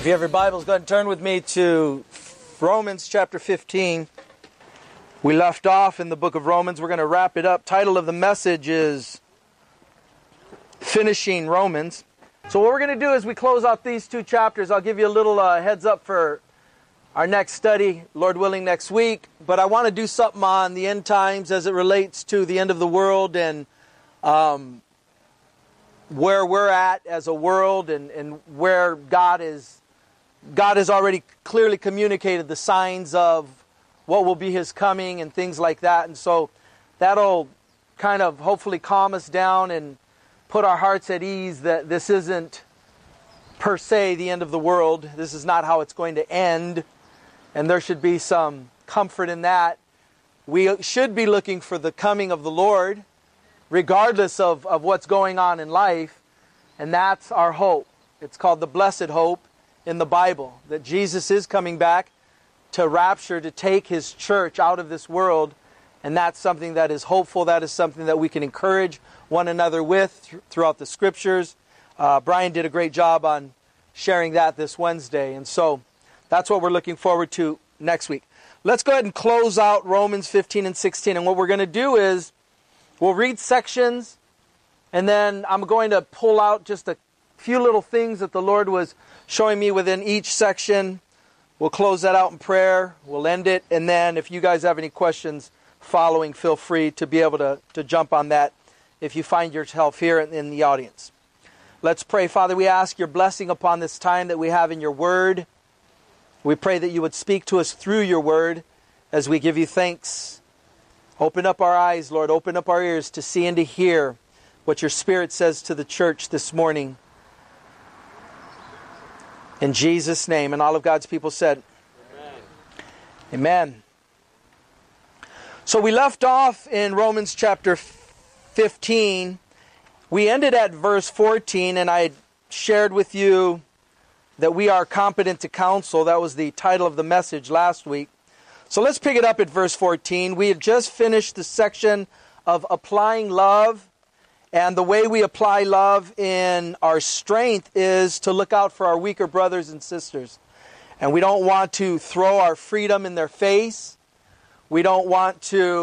If you have your Bibles, go ahead and turn with me to Romans chapter 15. We left off in the book of Romans. We're going to wrap it up. Title of the message is Finishing Romans. So what we're going to do is we close out these two chapters. I'll give you a little heads up for our next study, Lord willing, next week. But I want to do something on the end times as it relates to the end of the world and where we're at as a world and where God has already clearly communicated the signs of what will be His coming and things like that. And so that'll kind of hopefully calm us down and put our hearts at ease that this isn't per se the end of the world. This is not how it's going to end. And there should be some comfort in that. We should be looking for the coming of the Lord, regardless of what's going on in life. And that's our hope. It's called the blessed hope in the Bible, that Jesus is coming back to rapture, to take His church out of this world. And that's something that is hopeful. That is something that we can encourage one another with throughout the Scriptures. Brian did a great job on sharing that this Wednesday. And so that's what we're looking forward to next week. Let's go ahead and close out Romans 15 and 16. And what we're going to do is we'll read sections, and then I'm going to pull out just a few little things that the Lord was showing me within each section. We'll close that out in prayer. We'll end it. And then if you guys have any questions following, feel free to be able to jump on that if you find yourself here in the audience. Let's pray. Father, we ask your blessing upon this time that we have in your word. We pray that you would speak to us through your word as we give you thanks. Open up our eyes, Lord. Open up our ears to see and to hear what your Spirit says to the church this morning. In Jesus' name. And all of God's people said, Amen. Amen. So we left off in Romans chapter 15. We ended at verse 14, and I shared with you that we are competent to counsel. That was the title of the message last week. So let's pick it up at verse 14. We had just finished the section of applying love. And the way we apply love in our strength is to look out for our weaker brothers and sisters. And we don't want to throw our freedom in their face. We don't want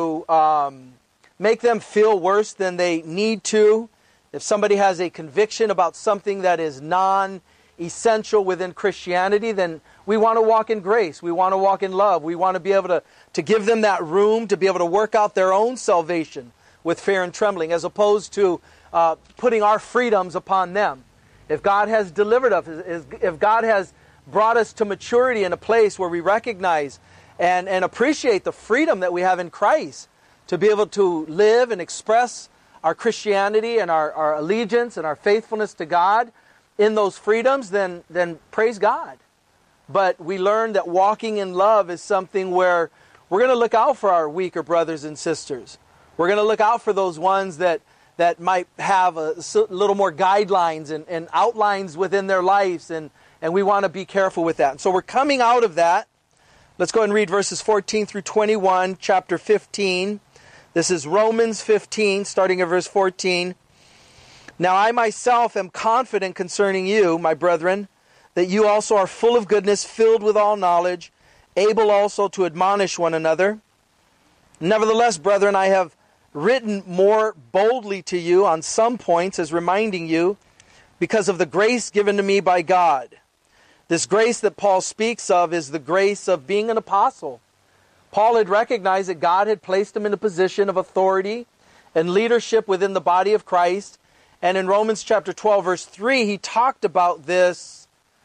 to make them feel worse than they need to. If somebody has a conviction about something that is non-essential within Christianity, then we want to walk in grace. We want to walk in love. We want to be able to give them that room to be able to work out their own salvation with fear and trembling, as opposed to putting our freedoms upon them. If God has delivered us, if God has brought us to maturity in a place where we recognize and appreciate the freedom that we have in Christ to be able to live and express our Christianity and our allegiance and our faithfulness to God in those freedoms, then praise God. But we learn that walking in love is something where we're going to look out for our weaker brothers and sisters. We're going to look out for those ones that might have a little more guidelines and outlines within their lives, and we want to be careful with that. And so we're coming out of that. Let's go ahead and read verses 14 through 21, chapter 15. This is Romans 15, starting at verse 14. Now I myself am confident concerning you, my brethren, that you also are full of goodness, filled with all knowledge, able also to admonish one another. Nevertheless, brethren, I have written more boldly to you on some points as reminding you because of the grace given to me by God. This grace that Paul speaks of is the grace of being an apostle. Paul had recognized that God had placed him in a position of authority and leadership within the body of Christ. And in Romans chapter 12, verse 3, he talked about this,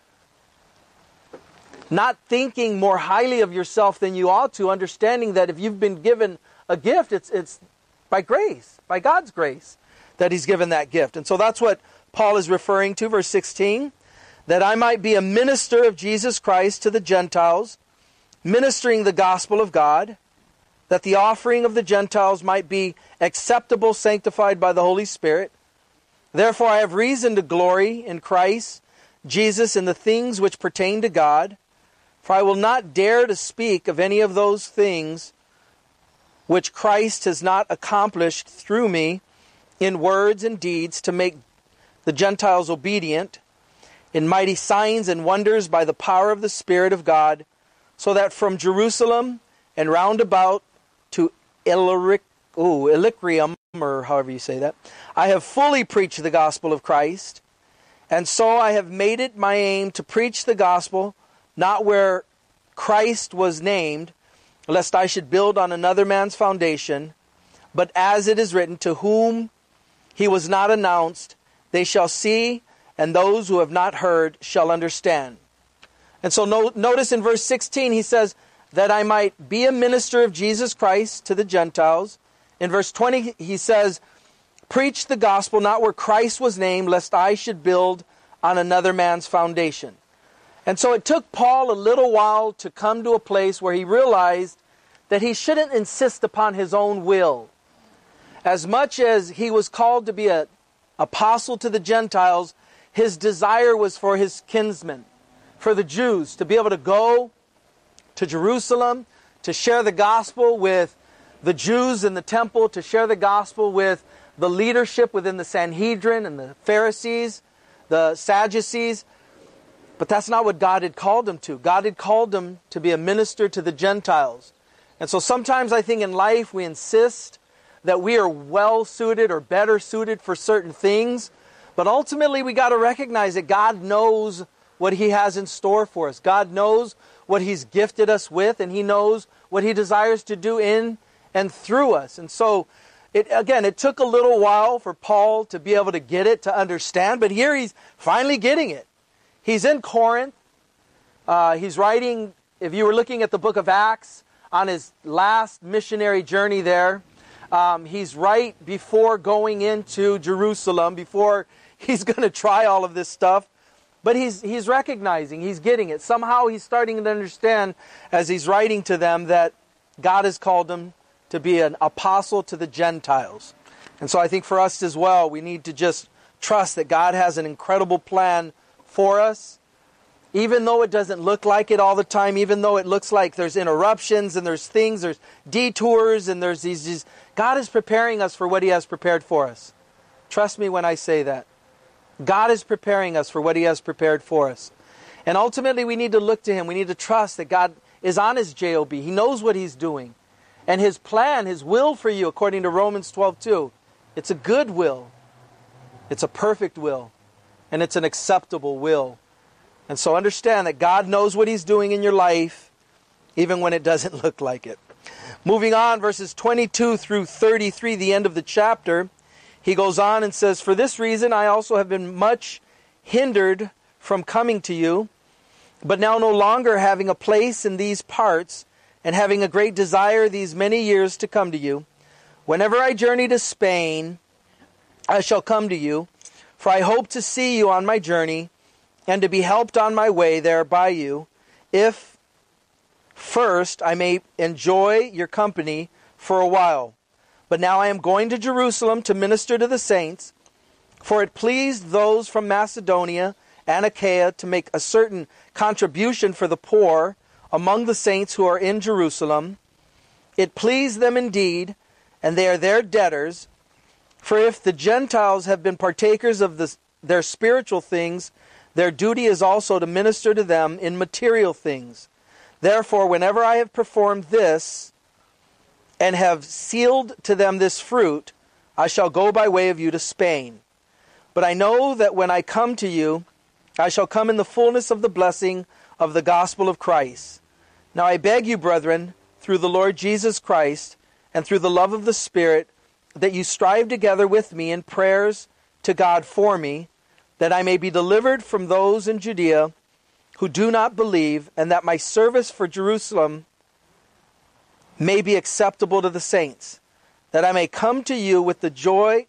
not thinking more highly of yourself than you ought to, understanding that if you've been given a gift, it's by grace, by God's grace, that He's given that gift. And so that's what Paul is referring to, verse 16, that I might be a minister of Jesus Christ to the Gentiles, ministering the gospel of God, that the offering of the Gentiles might be acceptable, sanctified by the Holy Spirit. Therefore I have reason to glory in Christ Jesus in the things which pertain to God, for I will not dare to speak of any of those things which Christ has not accomplished through me in words and deeds to make the Gentiles obedient, in mighty signs and wonders by the power of the Spirit of God, so that from Jerusalem and round about to Illyricum, or however you say that, I have fully preached the gospel of Christ. And so I have made it my aim to preach the gospel, not where Christ was named, lest I should build on another man's foundation, but as it is written, to whom he was not announced, they shall see, and those who have not heard shall understand. And so notice in verse 16 he says, that I might be a minister of Jesus Christ to the Gentiles. In verse 20 he says, preach the gospel not where Christ was named, lest I should build on another man's foundation. And so it took Paul a little while to come to a place where he realized that he shouldn't insist upon his own will. As much as he was called to be an apostle to the Gentiles, his desire was for his kinsmen, for the Jews, to be able to go to Jerusalem, to share the gospel with the Jews in the temple, to share the gospel with the leadership within the Sanhedrin and the Pharisees, the Sadducees. But that's not what God had called him to. God had called him to be a minister to the Gentiles. And so sometimes I think in life we insist that we are well suited or better suited for certain things. But ultimately we got to recognize that God knows what He has in store for us. God knows what He's gifted us with, and He knows what He desires to do in and through us. And so, it took a little while for Paul to be able to get it, to understand, but here he's finally getting it. He's in Corinth. He's writing, if you were looking at the book of Acts, on his last missionary journey there. He's right before going into Jerusalem, before he's going to try all of this stuff. But he's recognizing, he's getting it. Somehow he's starting to understand as he's writing to them that God has called him to be an apostle to the Gentiles. And so I think for us as well, we need to just trust that God has an incredible plan for us. Even though it doesn't look like it all the time, even though it looks like there's interruptions and there's things, there's detours and there's these, God is preparing us for what He has prepared for us. Trust me when I say that. God is preparing us for what He has prepared for us. And ultimately we need to look to Him. We need to trust that God is on His job. He knows what He's doing. And His plan, His will for you, according to Romans 12:2, it's a good will. It's a perfect will. And it's an acceptable will. And so understand that God knows what He's doing in your life, even when it doesn't look like it. Moving on, verses 22 through 33, the end of the chapter, he goes on and says, for this reason I also have been much hindered from coming to you, but now no longer having a place in these parts, and having a great desire these many years to come to you. Whenever I journey to Spain, I shall come to you, for I hope to see you on my journey, and to be helped on my way there by you, if first I may enjoy your company for a while. But now I am going to Jerusalem to minister to the saints, for it pleased those from Macedonia and Achaia to make a certain contribution for the poor among the saints who are in Jerusalem. It pleased them indeed, and they are their debtors. For if the Gentiles have been partakers of their spiritual things, their duty is also to minister to them in material things. Therefore, whenever I have performed this, and have sealed to them this fruit, I shall go by way of you to Spain. But I know that when I come to you, I shall come in the fullness of the blessing of the gospel of Christ. Now I beg you, brethren, through the Lord Jesus Christ, and through the love of the Spirit, that you strive together with me in prayers to God for me, that I may be delivered from those in Judea who do not believe, and that my service for Jerusalem may be acceptable to the saints, that I may come to you with joy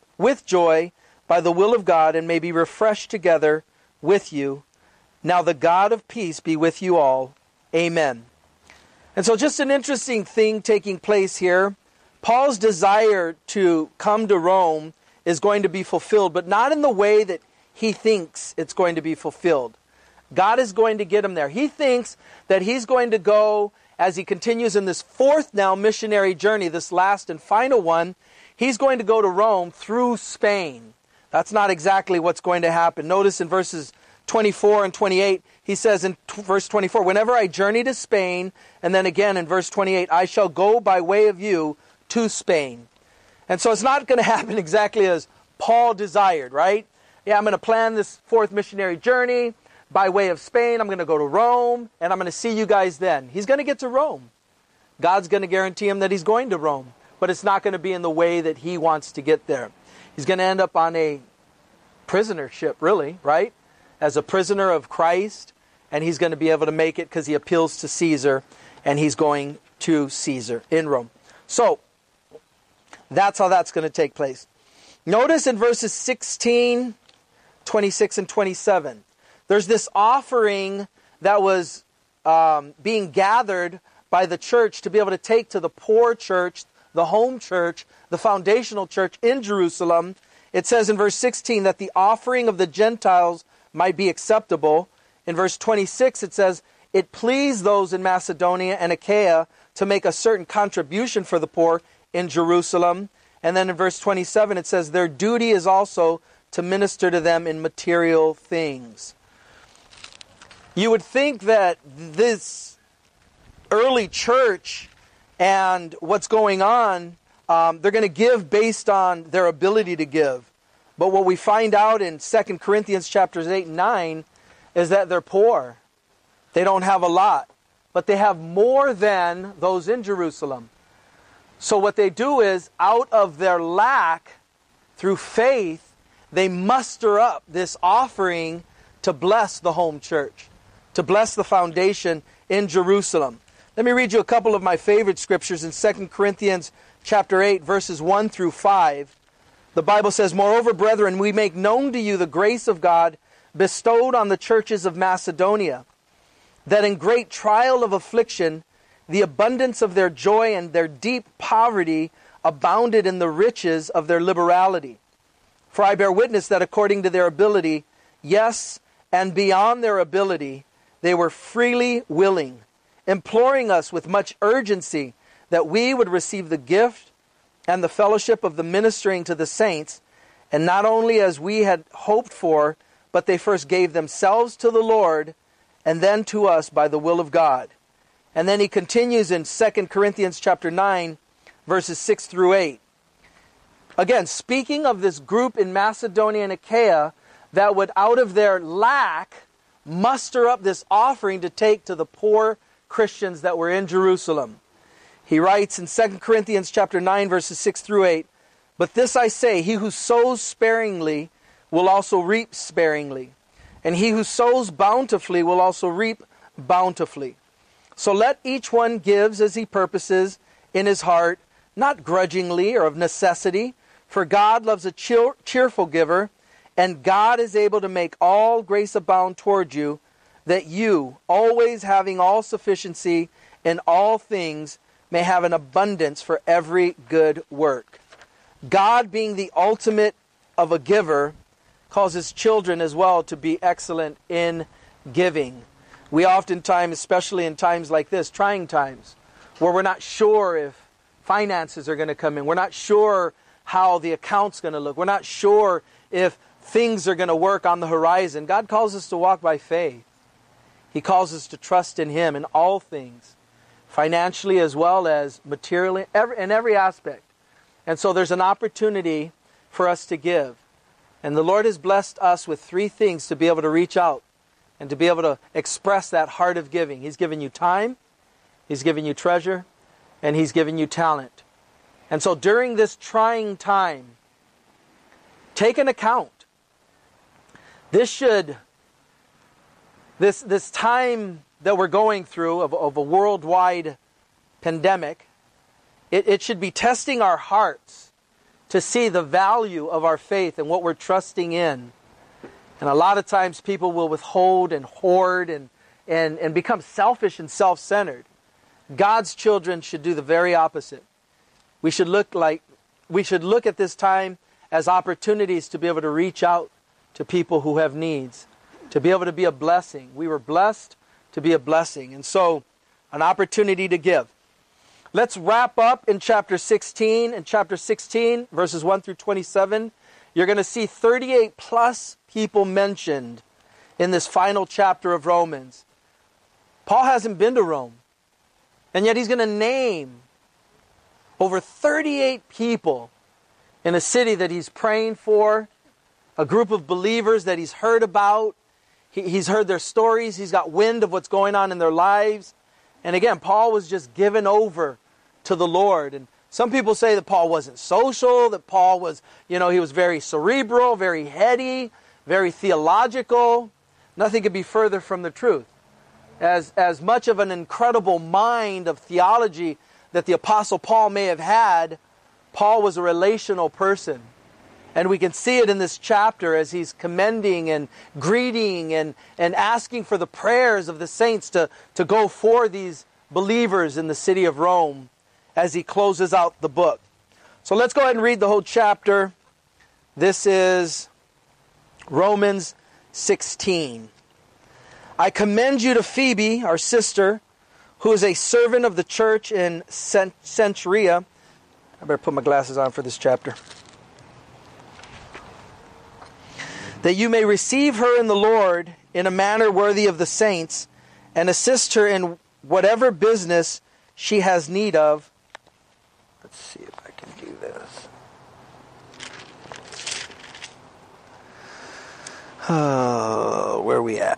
by the will of God, and may be refreshed together with you. Now the God of peace be with you all. Amen. And so just an interesting thing taking place here. Paul's desire to come to Rome is going to be fulfilled, but not in the way that he thinks it's going to be fulfilled. God is going to get him there. He thinks that he's going to go, as he continues in this fourth now missionary journey, this last and final one, he's going to go to Rome through Spain. That's not exactly what's going to happen. Notice in verses 24 and 28, he says in verse 24, whenever I journey to Spain, and then again in verse 28, I shall go by way of you to Spain. And so it's not going to happen exactly as Paul desired, right? Yeah, I'm going to plan this fourth missionary journey by way of Spain. I'm going to go to Rome, and I'm going to see you guys then. He's going to get to Rome. God's going to guarantee him that he's going to Rome, but it's not going to be in the way that he wants to get there. He's going to end up on a prisoner ship, really, right? As a prisoner of Christ, and he's going to be able to make it because he appeals to Caesar, and he's going to Caesar in Rome. So, that's how that's going to take place. Notice in verses 16, 26, and 27, there's this offering that was being gathered by the church to be able to take to the poor church, the home church, the foundational church in Jerusalem. It says in verse 16 that the offering of the Gentiles might be acceptable. In verse 26 it says, it pleased those in Macedonia and Achaia to make a certain contribution for the poor in Jerusalem. And then in verse 27 it says, their duty is also to minister to them in material things. You would think that this early church and what's going on, they're going to give based on their ability to give. But what we find out in 2 Corinthians chapters 8 and 9 is that they're poor. They don't have a lot, but they have more than those in Jerusalem. So what they do is, out of their lack, through faith, they muster up this offering to bless the home church, to bless the foundation in Jerusalem. Let me read you a couple of my favorite scriptures in 2 Corinthians chapter 8, verses 1 through 5. The Bible says, moreover, brethren, we make known to you the grace of God bestowed on the churches of Macedonia, that in great trial of affliction, the abundance of their joy and their deep poverty abounded in the riches of their liberality. For I bear witness that according to their ability, yes, and beyond their ability, they were freely willing, imploring us with much urgency that we would receive the gift and the fellowship of the ministering to the saints, and not only as we had hoped for, but they first gave themselves to the Lord, and then to us by the will of God. And then he continues in 2 Corinthians chapter 9, verses 6 through 8. Again, speaking of this group in Macedonia and Achaia that would, out of their lack, muster up this offering to take to the poor Christians that were in Jerusalem. He writes in 2 Corinthians chapter 9, verses 6 through 8, but this I say, he who sows sparingly will also reap sparingly, and he who sows bountifully will also reap bountifully. So let each one give as he purposes in his heart, not grudgingly or of necessity, for God loves a cheerful giver, and God is able to make all grace abound toward you, that you, always having all sufficiency in all things, may have an abundance for every good work. God, being the ultimate of a giver, causes children as well to be excellent in giving. We oftentimes, especially in times like this, trying times, where we're not sure if finances are going to come in, we're not sure how the account's going to look, we're not sure if things are going to work on the horizon. God calls us to walk by faith. He calls us to trust in Him in all things, financially as well as materially, in every aspect. And so there's an opportunity for us to give. And the Lord has blessed us with three things to be able to reach out and to be able to express that heart of giving. He's given you time, He's given you treasure, and He's given you talent. And so during this trying time, take an account. This time that we're going through of a worldwide pandemic, it should be testing our hearts to see the value of our faith and what we're trusting in. And a lot of times people will withhold and hoard and become selfish and self-centered. God's children should do the very opposite. We should look at this time as opportunities to be able to reach out to people who have needs, to be able to be a blessing. We were blessed to be a blessing. And so, an opportunity to give. Let's wrap up in chapter 16. In chapter 16, verses 1 through 27, you're going to see 38 plus people mentioned in this final chapter of Romans. Paul hasn't been to Rome, and yet he's going to name over 38 people in a city that he's praying for, a group of believers that he's heard about. He's heard their stories. He's got wind of what's going on in their lives. And again, Paul was just given over to the Lord. And some people say that Paul wasn't social, that Paul was, he was very cerebral, very heady, very theological. Nothing could be further from the truth. As much of an incredible mind of theology that the Apostle Paul may have had, Paul was a relational person. And we can see it in this chapter as he's commending and greeting and asking for the prayers of the saints to go for these believers in the city of Rome as he closes out the book. So let's go ahead and read the whole chapter. This is Romans 16. I commend you to Phoebe, our sister, who is a servant of the church in Cenchrea. I better put my glasses on for this chapter. That you may receive her in the Lord in a manner worthy of the saints, and assist her in whatever business she has need of. Let's see if I can do this. Where are we at?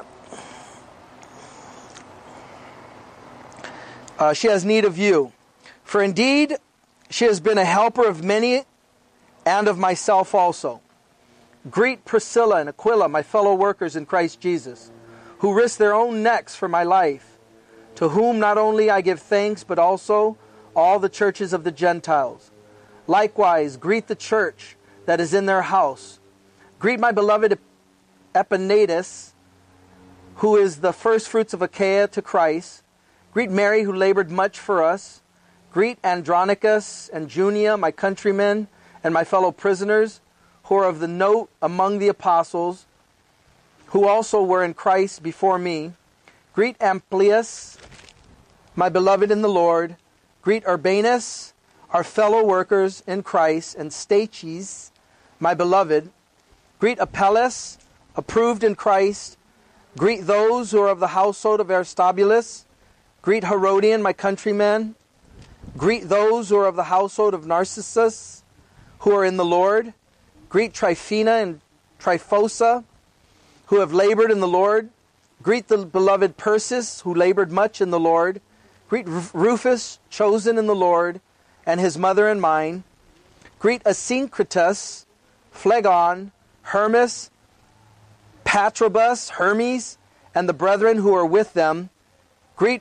She has need of you. For indeed, she has been a helper of many and of myself also. Greet Priscilla and Aquila, my fellow workers in Christ Jesus, who risked their own necks for my life, to whom not only I give thanks, but also all the churches of the Gentiles. Likewise, greet the church that is in their house. Greet my beloved Epaenetus, who is the firstfruits of Achaia to Christ. Greet Mary, who labored much for us. Greet Andronicus and Junia, my countrymen, and my fellow prisoners, who are of the note among the apostles, who also were in Christ before me. Greet Amplias, my beloved in the Lord. Greet Urbanus, our fellow workers in Christ, and Stachys, my beloved. Greet Apelles, approved in Christ. Greet those who are of the household of Aristobulus. Greet Herodian, my countrymen. Greet those who are of the household of Narcissus, who are in the Lord. Greet Tryphena and Tryphosa, who have labored in the Lord. Greet the beloved Persis, who labored much in the Lord. Greet Rufus, chosen in the Lord, and his mother and mine. Greet Asyncritus, Phlegon, Hermas, Patrobus, Hermes, and the brethren who are with them. Greet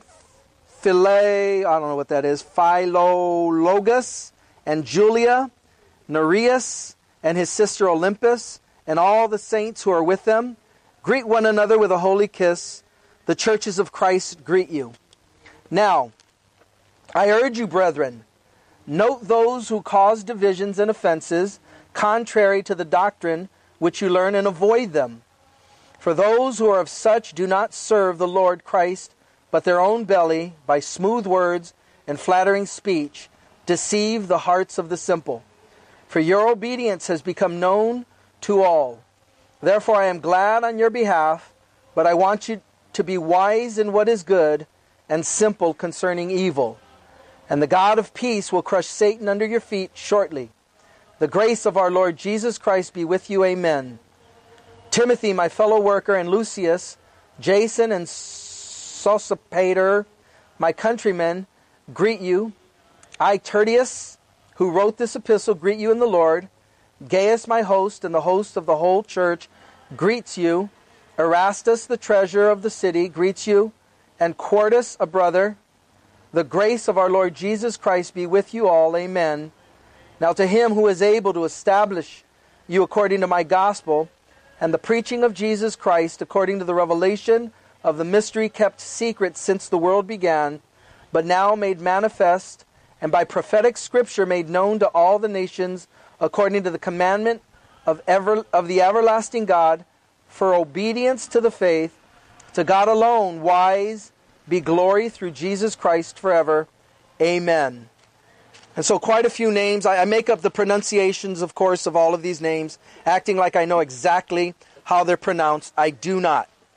Philologus, and Julia, Nereus, and his sister Olympus, and all the saints who are with them. Greet one another with a holy kiss. The churches of Christ greet you. Now, I urge you, brethren, note those who cause divisions and offenses, contrary to the doctrine which you learn, and avoid them. For those who are of such do not serve the Lord Christ, but their own belly, by smooth words and flattering speech, deceive the hearts of the simple. For your obedience has become known to all. Therefore I am glad on your behalf, but I want you to be wise in what is good and simple concerning evil. And the God of peace will crush Satan under your feet shortly. The grace of our Lord Jesus Christ be with you. Amen. Timothy, my fellow worker, and Lucius, Jason, and Sosipater, my countrymen, greet you. I, Tertius, who wrote this epistle, greet you in the Lord. Gaius, my host, and the host of the whole church, greets you. Erastus, the treasurer of the city, greets you. And Quartus, a brother. The grace of our Lord Jesus Christ be with you all. Amen. Now to him who is able to establish you according to my gospel, and the preaching of Jesus Christ according to the revelation of the mystery kept secret since the world began, but now made manifest, and by prophetic scripture made known to all the nations, according to the commandment of the everlasting God, for obedience to the faith, to God alone, wise, be glory through Jesus Christ forever. Amen. And so quite a few names. I make up the pronunciations, of course, of all of these names, acting like I know exactly how they're pronounced. I do not.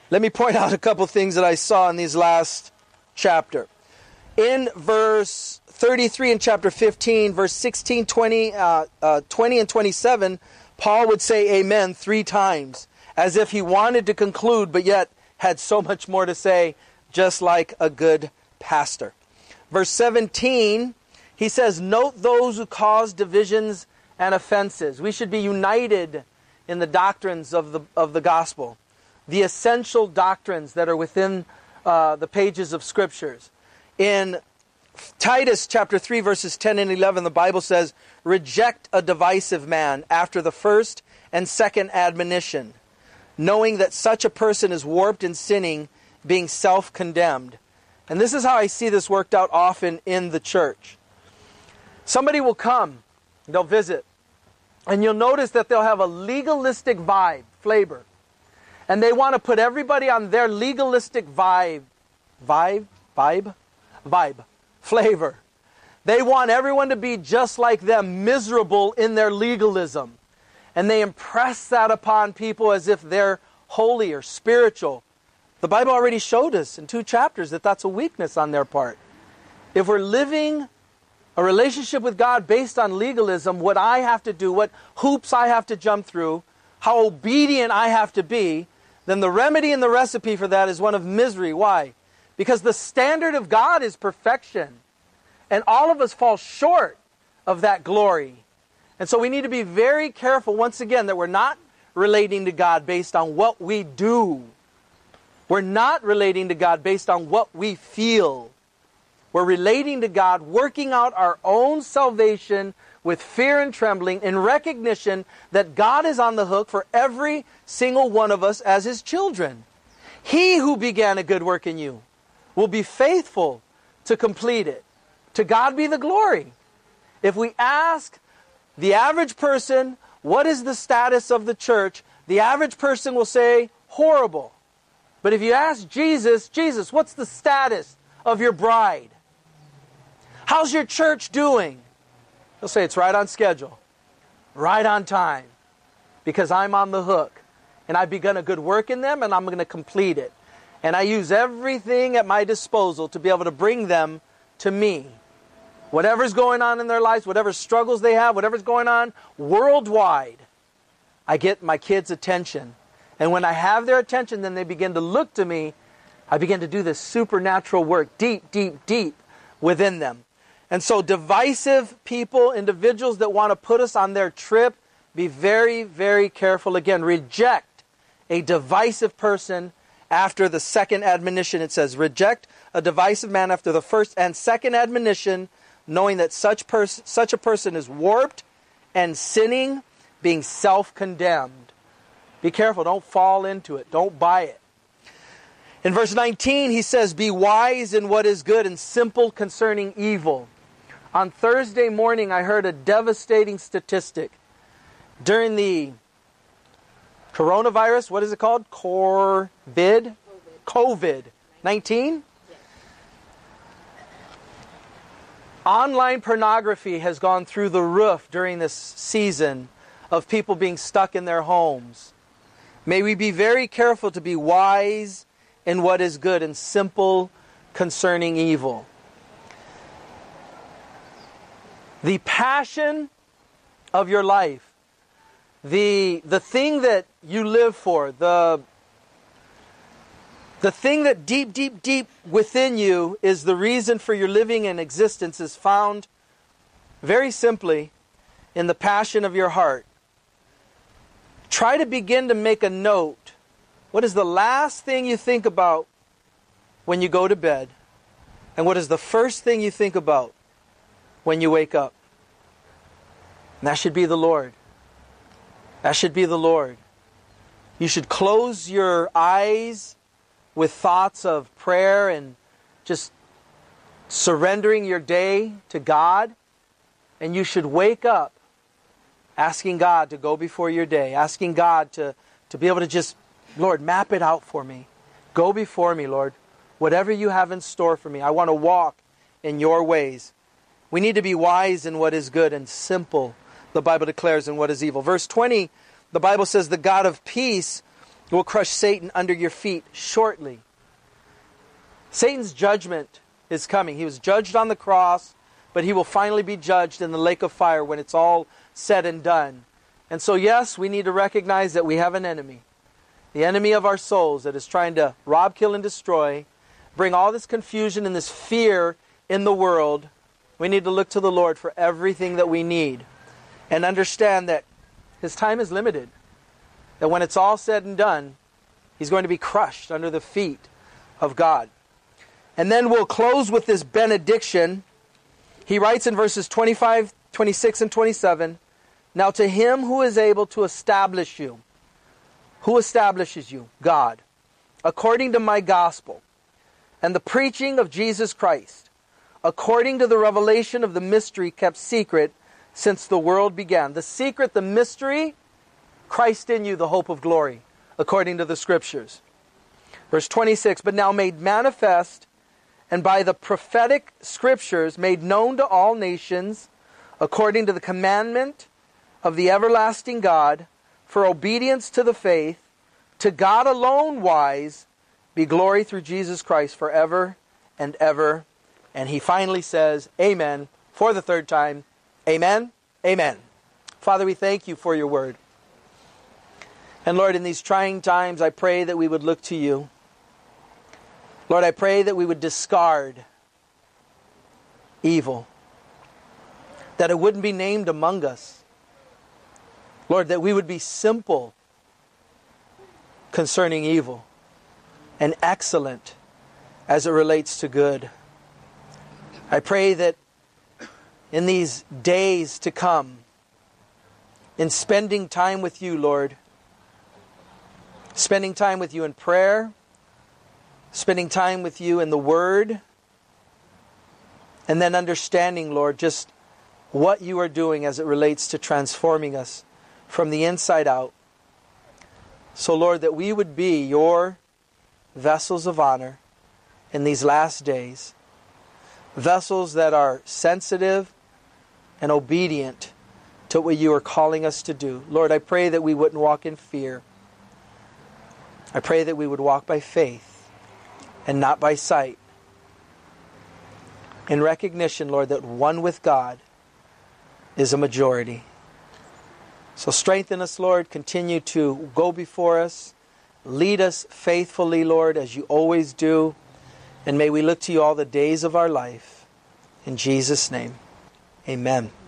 Let me point out a couple things that I saw in these last chapter. In verse 33 in chapter 15, verse 16, 20, 20 and 27, Paul would say amen 3 times, as if he wanted to conclude, but yet had so much more to say, just like a good pastor. Verse 17, he says, note those who cause divisions and offenses. We should be united in the doctrines of the gospel, the essential doctrines that are within the pages of Scriptures. In Titus chapter 3, verses 10 and 11, the Bible says, reject a divisive man after the first and second admonition, knowing that such a person is warped in sinning, being self-condemned. And this is how I see this worked out often in the church. Somebody will come, they'll visit, and you'll notice that they'll have a legalistic flavor. And they want to put everybody on their legalistic flavor. They want everyone to be just like them, miserable in their legalism. And they impress that upon people as if they're holy or spiritual. The Bible already showed us in 2 chapters that that's a weakness on their part. If we're living a relationship with God based on legalism, what I have to do, what hoops I have to jump through, how obedient I have to be, then the remedy and the recipe for that is one of misery. Why? Because the standard of God is perfection. And all of us fall short of that glory. And so we need to be very careful, once again, that we're not relating to God based on what we do. We're not relating to God based on what we feel. We're relating to God, working out our own salvation with fear and trembling in recognition that God is on the hook for every single one of us as His children. He who began a good work in you will be faithful to complete it. To God be the glory. If we ask the average person, what is the status of the church? The average person will say, horrible. But if you ask Jesus, Jesus, what's the status of your bride? How's your church doing? He'll say, it's right on schedule, right on time, because I'm on the hook. And I've begun a good work in them, and I'm going to complete it. And I use everything at my disposal to be able to bring them to me. Whatever's going on in their lives, whatever struggles they have, whatever's going on worldwide, I get my kids' attention. And when I have their attention, then they begin to look to me. I begin to do this supernatural work deep, deep, deep within them. And so divisive people, individuals that want to put us on their trip, be very, very careful. Again, reject a divisive person after the second admonition. It says, reject a divisive man after the first and second admonition, knowing that such a person is warped and sinning, being self-condemned. Be careful. Don't fall into it. Don't buy it. In verse 19, he says, be wise in what is good and simple concerning evil. On Thursday morning, I heard a devastating statistic. During the coronavirus, what is it called? COVID-19? Online pornography has gone through the roof during this season of people being stuck in their homes. May we be very careful to be wise in what is good and simple concerning evil. The passion of your life, the thing that you live for, the thing that deep, deep, deep within you is the reason for your living and existence is found very simply in the passion of your heart. Try to begin to make a note. What is the last thing you think about when you go to bed? And what is the first thing you think about when you wake up? And that should be the Lord. That should be the Lord. You should close your eyes with thoughts of prayer and just surrendering your day to God. And you should wake up asking God to go before your day. Asking God to be able to just, Lord, map it out for me. Go before me, Lord. Whatever you have in store for me, I want to walk in your ways. We need to be wise in what is good and simple, the Bible declares, in what is evil. Verse 20, the Bible says, the God of peace will crush Satan under your feet shortly. Satan's judgment is coming. He was judged on the cross, but he will finally be judged in the lake of fire when it's all said and done. And so yes, we need to recognize that we have an enemy. The enemy of our souls that is trying to rob, kill, and destroy, bring all this confusion and this fear in the world. We need to look to the Lord for everything that we need and understand that His time is limited. That when it's all said and done, He's going to be crushed under the feet of God. And then we'll close with this benediction. He writes in verses 25, 26, and 27, "Now to Him who is able to establish you." Who establishes you? God. "According to my gospel and the preaching of Jesus Christ, according to the revelation of the mystery kept secret since the world began." The secret, the mystery, Christ in you, the hope of glory, according to the Scriptures. Verse 26, "But now made manifest, and by the prophetic Scriptures made known to all nations, according to the commandment of the everlasting God, for obedience to the faith, to God alone wise, be glory through Jesus Christ forever and ever." And he finally says, amen, for the third time. Amen, amen. Father, we thank you for your word. And Lord, in these trying times, I pray that we would look to you. Lord, I pray that we would discard evil, that it wouldn't be named among us. Lord, that we would be simple concerning evil and excellent as it relates to good. I pray that in these days to come, in spending time with you, Lord, spending time with you in prayer, spending time with you in the Word, and then understanding, Lord, just what you are doing as it relates to transforming us from the inside out. So, Lord, that we would be your vessels of honor in these last days. Vessels that are sensitive and obedient to what you are calling us to do. Lord, I pray that we wouldn't walk in fear. I pray that we would walk by faith and not by sight. In recognition, Lord, that one with God is a majority. So strengthen us, Lord. Continue to go before us. Lead us faithfully, Lord, as you always do. And may we look to you all the days of our life. In Jesus' name, amen.